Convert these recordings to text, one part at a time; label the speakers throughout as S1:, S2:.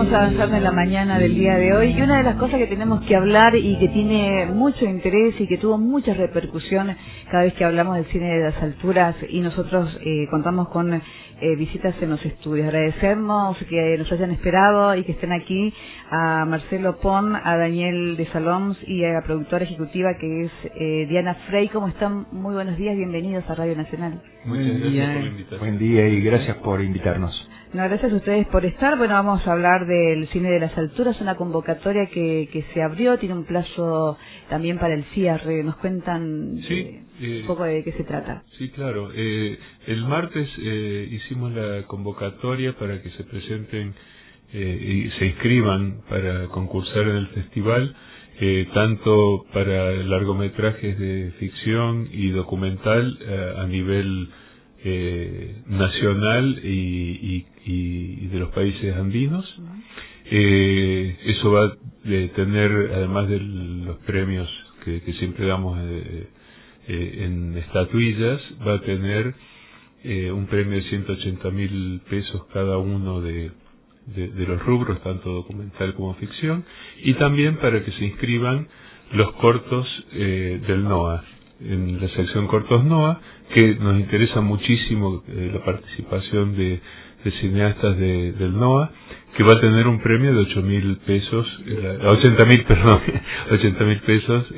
S1: Seguimos avanzando en la mañana del día de hoy y una de las cosas que tenemos que hablar y que tiene mucho interés y que tuvo muchas repercusiones cada vez que hablamos del cine de las alturas y nosotros contamos con visitas en los estudios. Agradecemos que nos hayan esperado y que estén aquí a Marcelo Pon, a Daniel de Saloms y a la productora ejecutiva que es Diana Frey. ¿Cómo están? Muy buenos días, bienvenidos a Radio Nacional.
S2: Muchas gracias por la invitación.
S3: Buen día y gracias por invitarnos.
S1: No, gracias a ustedes por estar. Bueno, vamos a hablar del cine de las alturas, una convocatoria que se abrió, tiene un plazo también para el cierre. ¿Nos cuentan un poco de qué se trata?
S2: Sí, claro. El martes hicimos la convocatoria para que se presenten y se inscriban para concursar en el festival, tanto para largometrajes de ficción y documental a nivel nacional y de los países andinos. Eso va a tener, además de los premios que siempre damos en estatuillas, va a tener un premio de 180.000 pesos cada uno de los rubros, tanto documental como ficción, y también para que se inscriban los cortos del NOA, en la sección cortos NOA, que nos interesa muchísimo la participación de cineastas del NOA, que va a tener un premio de 80.000 pesos, 80.000 pesos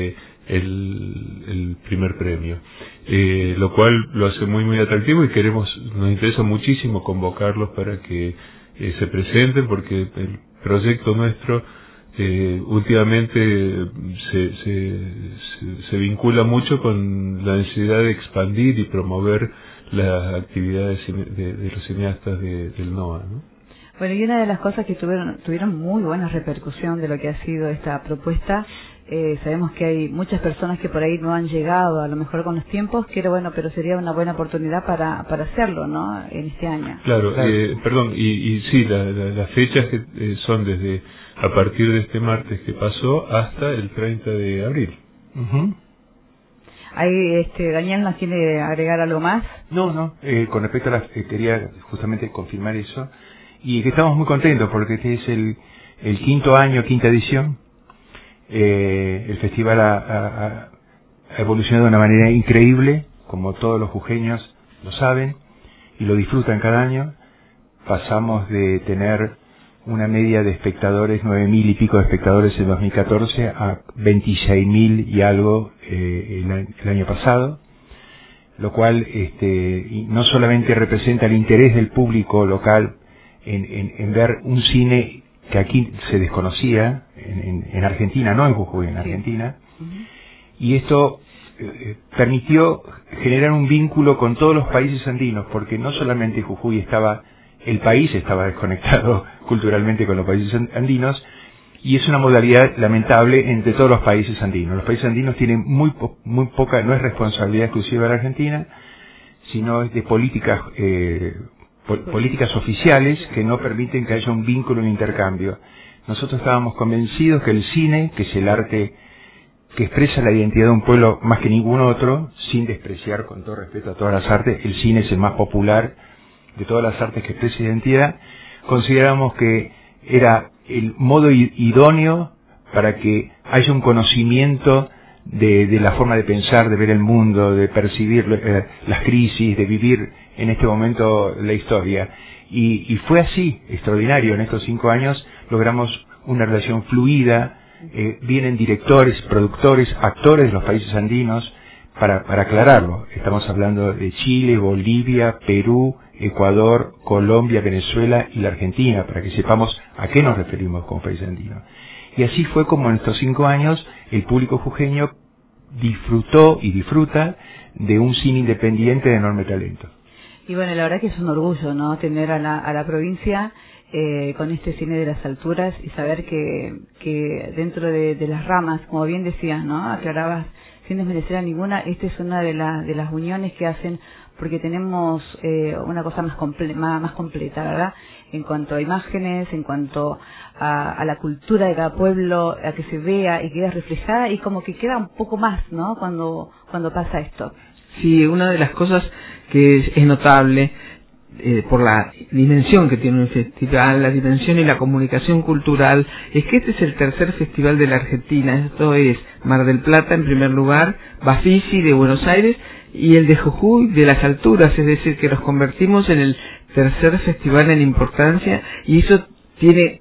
S2: el primer premio, lo cual lo hace muy atractivo y nos interesa muchísimo convocarlos para que se presenten, porque el proyecto nuestro últimamente se vincula mucho con la necesidad de expandir y promover las actividades de los cineastas del NOA, ¿no?
S1: Bueno, y una de las cosas que tuvieron muy buena repercusión de lo que ha sido esta propuesta, sabemos que hay muchas personas que por ahí no han llegado a lo mejor con los tiempos, pero sería una buena oportunidad para hacerlo, ¿no?, en este año.
S2: Claro. Perdón, y sí, las fechas que son desde a partir de este martes que pasó hasta el 30 de abril.
S1: Ahí, Daniel, ¿nos quiere agregar algo más?
S3: No, con respecto a quería justamente confirmar eso, y que estamos muy contentos porque este es el quinta edición. El festival ha evolucionado de una manera increíble, como todos los jujeños lo saben y lo disfrutan cada año. Pasamos de tener una media de espectadores, 9.000 y pico de espectadores en 2014 a 26.000 y algo el año pasado, lo cual no solamente representa el interés del público local en ver un cine que aquí se desconocía en Argentina, no en Jujuy, en Argentina, y esto permitió generar un vínculo con todos los países andinos, porque no solamente Jujuy el país estaba desconectado culturalmente con los países andinos, y es una modalidad lamentable entre todos los países andinos. Los países andinos tienen muy poca, no es responsabilidad exclusiva de la Argentina, sino es de políticas oficiales que no permiten que haya un vínculo, un intercambio. Nosotros estábamos convencidos que el cine, que es el arte que expresa la identidad de un pueblo más que ningún otro, sin despreciar, con todo respeto a todas las artes, el cine es el más popular de todas las artes que expresa identidad. Consideramos que era el modo idóneo para que haya un conocimiento de la forma de pensar, de ver el mundo, de percibir las crisis, de vivir en este momento la historia. Y fue así, extraordinario. En estos 5 años logramos una relación fluida, vienen directores, productores, actores de los países andinos, para aclararlo. Estamos hablando de Chile, Bolivia, Perú, Ecuador, Colombia, Venezuela y la Argentina, para que sepamos a qué nos referimos como país andino. Y así fue como en estos 5 años el público jujeño disfrutó y disfruta de un cine independiente de enorme talento.
S1: Y bueno, la verdad que es un orgullo, ¿no?, tener a la provincia con este cine de las alturas y saber que dentro de las ramas, como bien decías, ¿no?, aclarabas sin desmerecer a ninguna, esta es una de las uniones que hacen, porque tenemos una cosa más completa, ¿verdad?, en cuanto a imágenes, en cuanto a la cultura de cada pueblo, a que se vea y queda reflejada, y como que queda un poco más, ¿no?, cuando pasa esto.
S4: Sí, una de las cosas que es notable por la dimensión que tiene un festival, la dimensión y la comunicación cultural, es que este es el tercer festival de la Argentina. Esto es Mar del Plata en primer lugar, Bafisi de Buenos Aires y el de Jujuy de las alturas, es decir, que los convertimos en el tercer festival en importancia, y eso tiene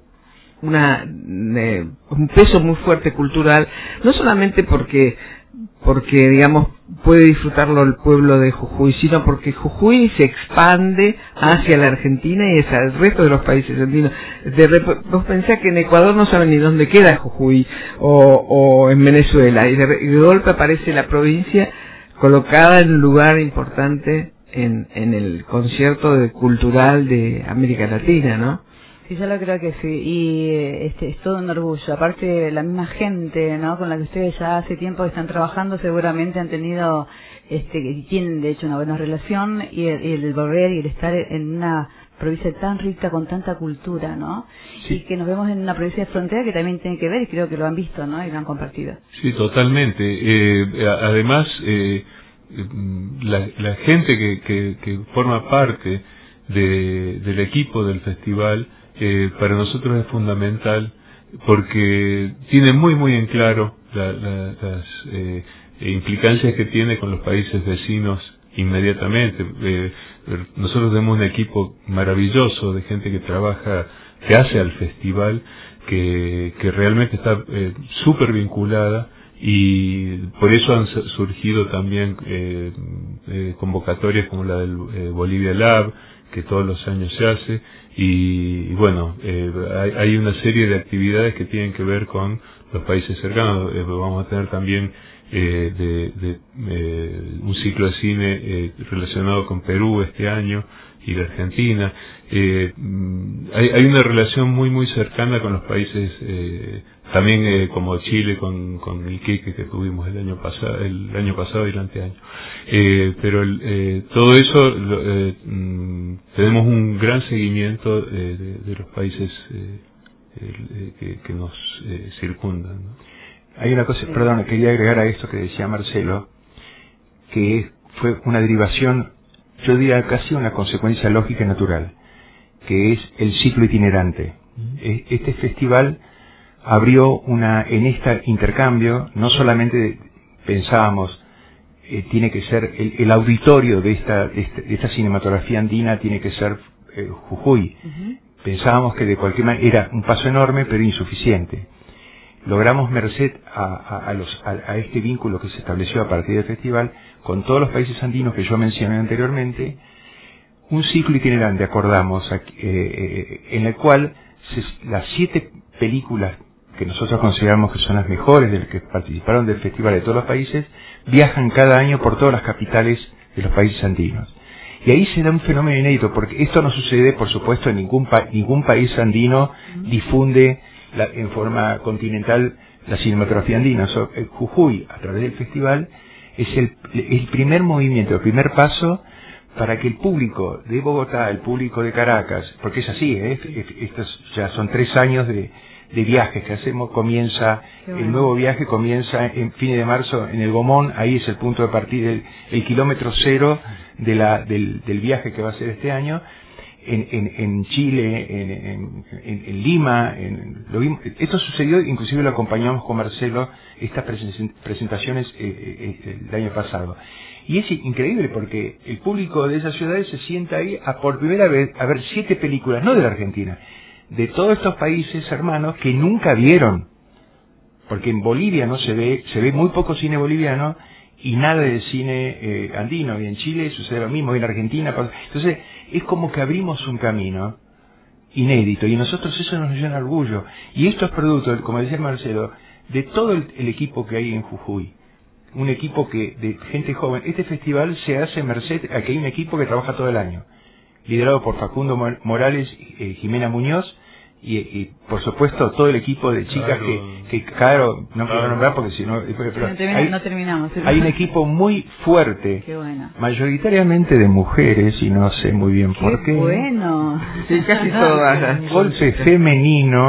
S4: un peso muy fuerte cultural, no solamente porque digamos puede disfrutarlo el pueblo de Jujuy, sino porque Jujuy se expande hacia la Argentina y hacia el resto de los países andinos. Vos pensás que en Ecuador no saben ni dónde queda Jujuy, o en Venezuela, y de golpe aparece la provincia colocada en un lugar importante en el concierto cultural de América Latina, ¿no?
S1: Sí, yo lo creo que sí, y es todo un orgullo. Aparte, la misma gente, ¿no?, con la que ustedes ya hace tiempo están trabajando, seguramente han tenido, tienen de hecho una buena relación, y el volver y el estar en una provincia tan rica con tanta cultura, ¿no? Sí. Y que nos vemos en una provincia de frontera que también tiene que ver, y creo que lo han visto, ¿no?, y lo han compartido.
S2: Sí, totalmente. Además, la gente que forma parte del equipo del festival, para nosotros es fundamental, porque tiene muy en claro las implicancias que tiene con los países vecinos inmediatamente. Nosotros tenemos un equipo maravilloso de gente que trabaja, que hace al festival, que realmente está súper vinculada, y por eso han surgido también convocatorias como la del Bolivia Lab, que todos los años se hace, y bueno, hay una serie de actividades que tienen que ver con los países cercanos. Vamos a tener también un ciclo de cine relacionado con Perú este año y la Argentina. Hay una relación muy cercana con los países, también como Chile con Iquique, que tuvimos el año pasado y el anteaño. Pero todo eso tenemos un gran seguimiento de los países que nos circundan, ¿no?
S3: Hay una cosa, perdón, quería agregar a esto que decía Marcelo, que fue una derivación, yo diría casi una consecuencia lógica y natural, que es el ciclo itinerante. Este festival abrió en este intercambio, no solamente pensábamos, tiene que ser el auditorio de esta cinematografía andina, tiene que ser Jujuy. Pensábamos que de cualquier manera era un paso enorme, pero insuficiente. Logramos, merced a este vínculo que se estableció a partir del festival con todos los países andinos que yo mencioné anteriormente, un ciclo itinerante, acordamos, en el cual las 7 películas que nosotros consideramos que son las mejores de las que participaron del festival de todos los países, viajan cada año por todas las capitales de los países andinos. Y ahí se da un fenómeno inédito, porque esto no sucede, por supuesto, en ningún país andino difunde en forma continental la cinematografía andina. Jujuy, a través del festival, es el primer movimiento, el primer paso para que el público de Bogotá, el público de Caracas, porque es así, estos ya son 3 años de viajes que hacemos, el nuevo viaje comienza en fines de marzo en el Gomón, ahí es el punto de partida, el kilómetro cero del viaje que va a ser este año. En Chile, en Lima, lo vimos. Esto sucedió, inclusive lo acompañamos con Marcelo, estas presentaciones el año pasado. Y es increíble porque el público de esas ciudades se sienta ahí por primera vez a ver 7 películas, no de la Argentina, de todos estos países hermanos que nunca vieron. Porque en Bolivia no se ve muy poco cine boliviano y nada de cine andino, y en Chile sucede lo mismo, y en Argentina. Entonces es como que abrimos un camino inédito, y nosotros eso nos llena de orgullo. Y esto es producto, como decía Marcelo, de todo el equipo que hay en Jujuy, un equipo de gente joven. Este festival se hace merced a que hay un equipo que trabaja todo el año, liderado por Facundo Morales, Jimena Muñoz, y por supuesto todo el equipo de chicas que claro, no quiero nombrar porque si no
S1: no terminamos.
S3: Hay un equipo muy fuerte,
S1: bueno,
S3: mayoritariamente de mujeres, y no sé muy bien por qué.
S1: Bueno,
S4: sí, casi todas.
S3: Golpe femenino,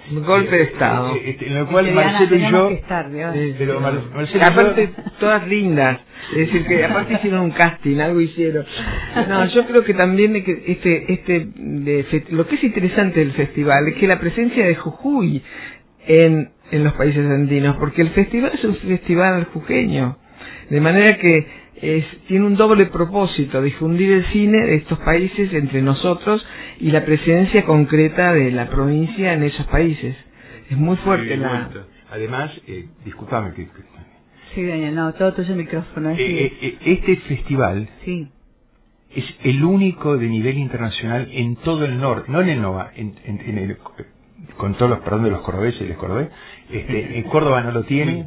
S4: Un golpe de Estado.
S3: En el cual Marcelo y yo...
S4: Pero Marcelo aparte, todas lindas. Es decir, que aparte hicieron un casting, algo hicieron. No, yo creo que también lo que es interesante del festival es que la presencia de Jujuy en los países andinos, porque el festival es un festival jujeño, de manera que tiene un doble propósito: difundir el cine de estos países entre nosotros y la presencia concreta de la provincia en esos países. Es muy fuerte
S3: Además, discúlpame que...
S1: Sí, Daniel, no, todo tuyo el micrófono.
S3: Este festival es el único de nivel internacional en todo el norte, no en el NOA, con todos los perdón de los cordobeses y les cordobés, en Córdoba no lo tiene,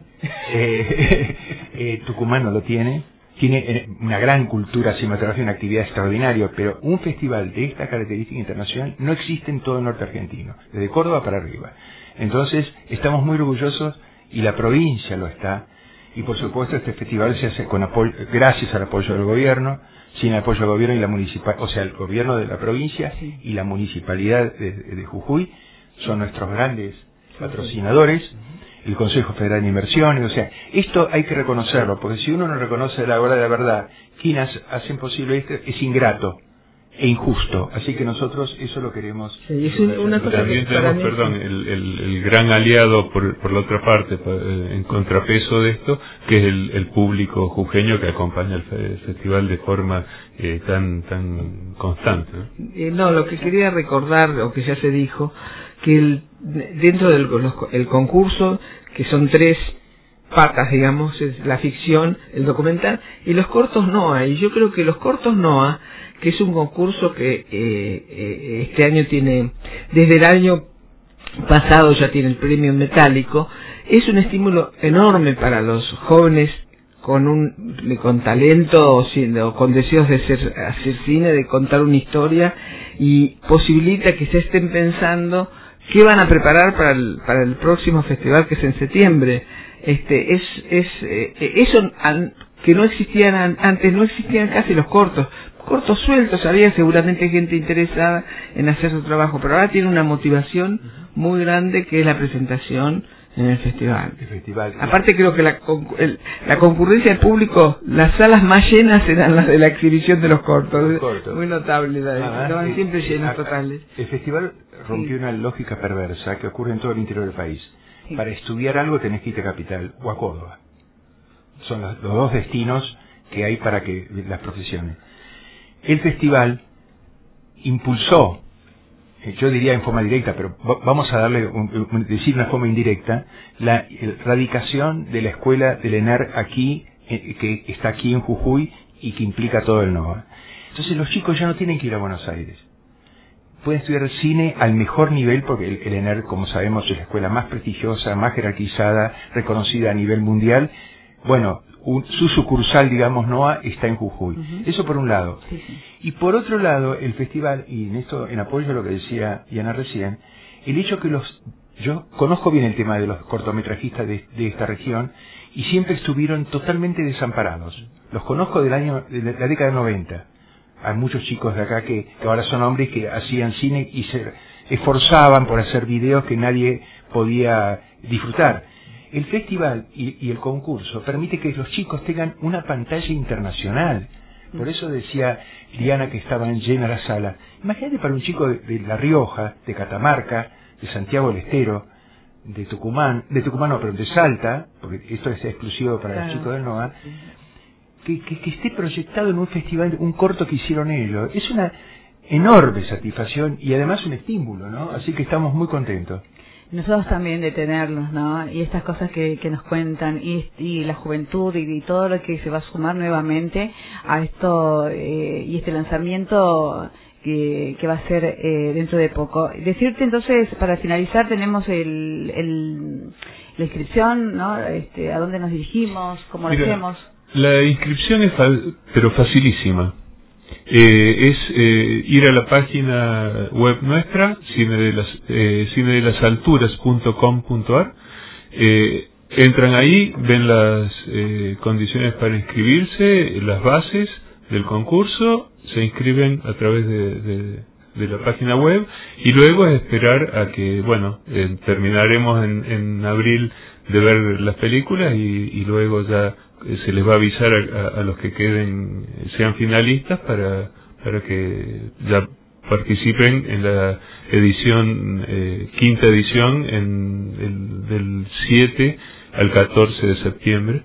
S3: Tucumán no lo tiene una gran cultura cinematográfica, una actividad extraordinaria, pero un festival de esta característica internacional no existe en todo el norte argentino, desde Córdoba para arriba. Entonces, estamos muy orgullosos, y la provincia lo está, y por supuesto este festival se hace con apoyo, gracias al apoyo del gobierno. Sin el apoyo del gobierno y la municipal, o sea, el gobierno de la provincia y la municipalidad de Jujuy son nuestros grandes patrocinadores, el Consejo Federal de Inversiones, o sea, esto hay que reconocerlo, porque si uno no reconoce la hora de la verdad, quienes hacen posible esto es ingrato e injusto, así que nosotros eso lo queremos.
S4: Sí, es una cosa
S2: también tenemos, perdón, el gran aliado por la otra parte, en contrapeso de esto, que es el público jujeño que acompaña el festival de forma tan constante,
S4: ¿no? Lo que quería recordar, o que ya se dijo, que dentro del concurso, que son 3 patas, digamos, es la ficción, el documental y los cortos NOA, y yo creo que los cortos NOA, que es un concurso que este año tiene, desde el año pasado ya tiene el premio metálico, es un estímulo enorme para los jóvenes con talento o con deseos de hacer cine, de contar una historia, y posibilita que se estén pensando qué van a preparar para el próximo festival, que es en septiembre. Eso que no existían antes, no existían casi los cortos sueltos, había seguramente gente interesada en hacer su trabajo, pero ahora tiene una motivación muy grande, que es la presentación en el festival. Aparte, creo que la concurrencia del público, las salas más llenas eran las de la exhibición de los cortos. Muy notable, estaban siempre llenas totales.
S3: El festival rompió una lógica perversa que ocurre en todo el interior del país. Para estudiar algo tenés que irte a Capital o a Córdoba. Son los 2 destinos que hay para que las profesiones. El festival impulsó, yo diría en forma directa, pero vamos a darle decir una forma indirecta, la radicación de la escuela del ENAR aquí, que está aquí en Jujuy y que implica todo el NOA. Entonces los chicos ya no tienen que ir a Buenos Aires. Pueden estudiar cine al mejor nivel, porque el ENAR, como sabemos, es la escuela más prestigiosa, más jerarquizada, reconocida a nivel mundial. Bueno, su sucursal, digamos, NOA, está en Jujuy. Eso por un lado. Y por otro lado, el festival, y en esto, en apoyo a lo que decía Diana recién, el hecho que yo conozco bien el tema de los cortometrajistas de esta región, y siempre estuvieron totalmente desamparados. Los conozco de la década de 90. Hay muchos chicos de acá que ahora son hombres que hacían cine y se esforzaban por hacer videos que nadie podía disfrutar. El festival y el concurso permite que los chicos tengan una pantalla internacional. Por eso decía Diana que estaban llenas las salas. Imagínate para un chico de La Rioja, de Catamarca, de Santiago del Estero, de Tucumán no, pero de Salta, porque esto es exclusivo para los chicos del NOA, que esté proyectado en un festival, un corto que hicieron ellos. Es una enorme satisfacción y además un estímulo, ¿no? Así que estamos muy contentos.
S1: Nosotros también de tenerlos, ¿no? Y estas cosas que nos cuentan, y la juventud y todo lo que se va a sumar nuevamente a esto, y este lanzamiento que va a ser dentro de poco. Decirte entonces, para finalizar, tenemos la inscripción, ¿no? A dónde nos dirigimos, cómo lo hacemos.
S2: La inscripción es pero facilísima. Es ir a la página web nuestra, cinedelasalturas.com.ar, entran ahí, ven las condiciones para inscribirse, las bases del concurso, se inscriben a través de la página web, y luego esperar a que, bueno, terminaremos en abril de ver las películas y luego ya se les va a avisar a los que queden, sean finalistas, para que ya participen en la edición, quinta edición, del 7 al 14 de septiembre,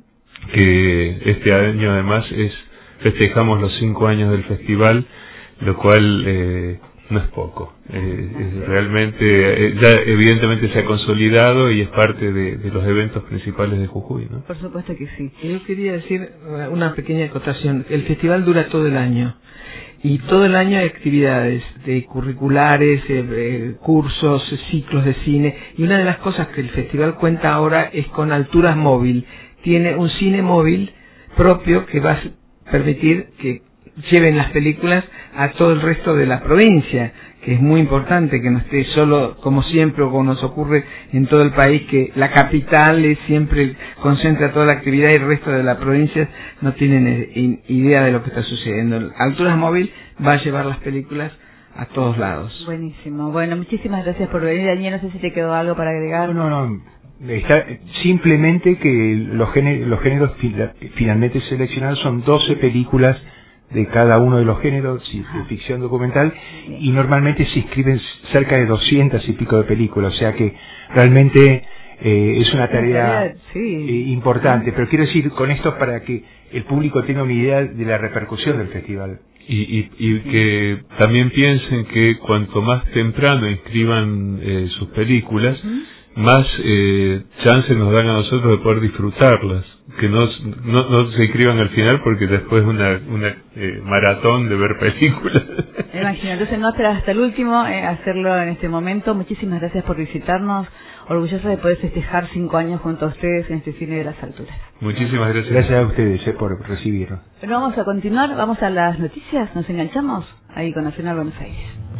S2: que este año además festejamos los 5 años del festival, lo cual no es poco. Realmente ya evidentemente se ha consolidado y es parte de los eventos principales de Jujuy, ¿no?
S1: Por supuesto que sí.
S4: Yo quería decir una pequeña acotación. El festival dura todo el año. Y todo el año hay actividades de curriculares, cursos, ciclos de cine. Y una de las cosas que el festival cuenta ahora es con Alturas Móvil. Tiene un cine móvil propio que va a permitir que lleven las películas a todo el resto de la provincia, que es muy importante que no esté solo, como siempre, o como nos ocurre en todo el país, que la capital es siempre concentra toda la actividad y el resto de las provincias no tienen idea de lo que está sucediendo. Alturas Móvil va a llevar las películas a todos lados.
S1: Buenísimo. Bueno, muchísimas gracias por venir, Daniel. No sé si te quedó algo para agregar.
S3: No. Está simplemente que los géneros finalmente seleccionados son 12 películas de cada uno de los géneros, de ficción documental, y normalmente se inscriben cerca de 200 y pico de películas, o sea que realmente es una tarea importante, pero quiero decir con esto para que el público tenga una idea de la repercusión del festival.
S2: Y que también piensen que cuanto más temprano inscriban sus películas, más chances nos dan a nosotros de poder disfrutarlas, que no se inscriban al final, porque después una maratón de ver películas.
S1: Imagino, entonces no esperar hasta el último, hacerlo en este momento. Muchísimas gracias por visitarnos, orgullosa de poder festejar 5 años junto a ustedes en este cine de las alturas.
S2: Muchísimas gracias.
S3: Gracias a ustedes por recibirnos.
S1: Bueno, vamos a continuar, vamos a las noticias, nos enganchamos ahí con Nacional Buenos Aires.